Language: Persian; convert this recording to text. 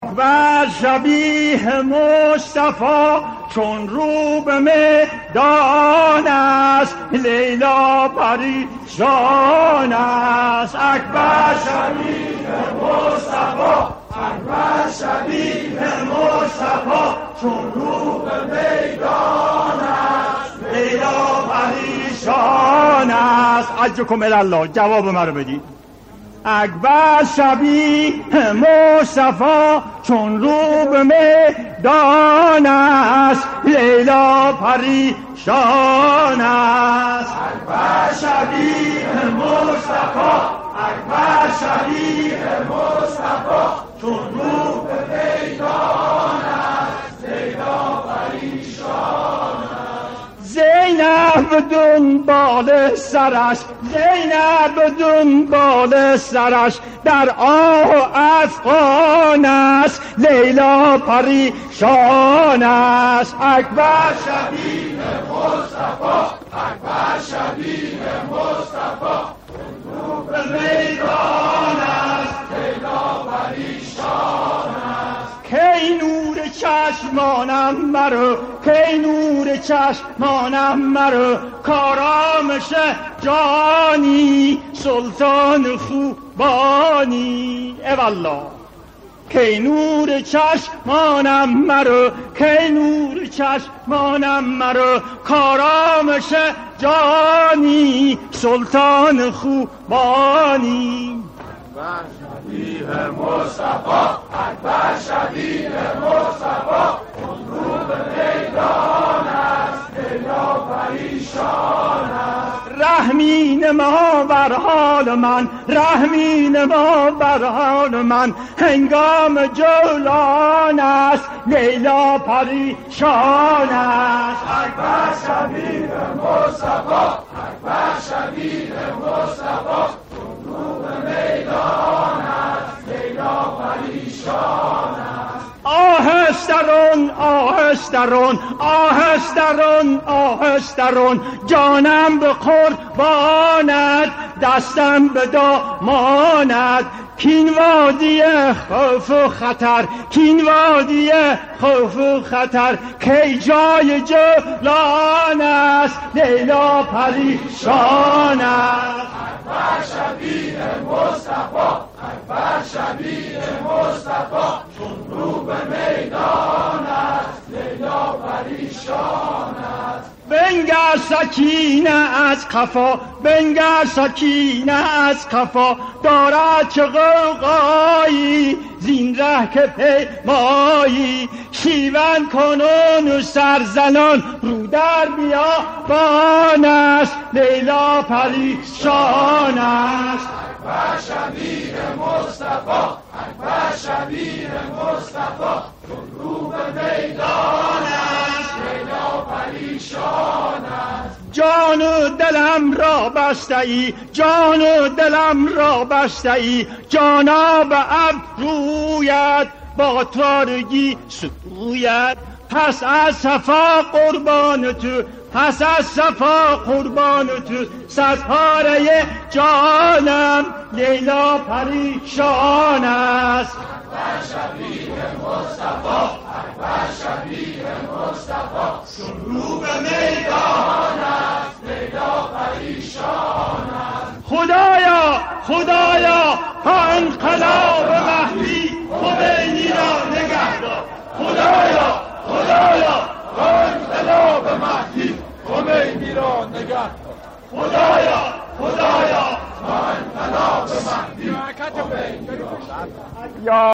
اکبر شبیه مصطفی چون رو به میدان است، لیلا پریشان است. اکبر شبیه مصطفی، اکبر شبیه مصطفی چون رو به میدان است، لیلا پریشان است. عجکم الله، جواب من رو بدید. اکبر شبیه مصطفی چون رو به میدان است، لیلا پریشان است. اکبر شبیه مصطفی، اکبر شبیه مصطفی چون رو به میدان است، لیلا پریشان است. زینب دنبال سرش، زینب دنبال سرش در آه و افغان است، لیلا پریشان است. اکبر شبیه مصطفی، اکبر شبیه مصطفی رو به میدان است، لیلا پریشان است. کی نور چشمانم مرو، کی نور چشمانم مرو، کارامش جانی سلطان خوبانی. ایوالله. کی نور چشمانم مرو، کی نور چشمانم مرو، کارامش جانی سلطان خوبانی. اکبر شبیه مصطفی، اکبر شبیه مصطفی اون رو به میدان است، لیلا پریشان است. رحمی نما بر حال من، رحمی نما بر حال من، هنگام جولان است، لیلا پریشان است. اکبر شبیه مصطفی، اکبر شبیه مصطفی اون رو به میدان است، لیلا پریشان است. آهسترون آهسترون آهسترون آهسترون، جانم به قربانت، دستم به دامانت. کین وادی خوف و خطر، کین وادی خوف و خطر، کی جای جولان است، لیلا پریشان است. اکبر شبیه مصطفی، اکبر شبیه مصطفی چون رو به میدان است، لیلا پریشان است. بنگر سکینه از خفا، بنگر سکینه از خفا، دارد چه غوغایی زین ره که پیمایی. شیون کنون و سرزنان رو در بیابان است، لیلا پریشان است. اکبر شبیه مصطفی، اکبر شبیه مصطفی چون رو به میدان است، لیلا پریشان است. جان و دلم را بسته ای، جان و دلم را بسته ای، جانب ابرویت با تارگی سویت. پس از صفا قربان تو، پس از صفا قربان تو، صد پاره جانم، لیلا پریشان است. اکبر شبیه مصطفی، اکبر شبیه مصطفی چون رو به میدان است، لیلا پریشان است. خدایا خدایا تا انقلاب مهدی خمینی را نگه دار. خدایا خدایا تا انقلاب مهدی خمینی را نگه دار. خدایا خدایا تا انقلاب مهدی خمینی را نگه دار.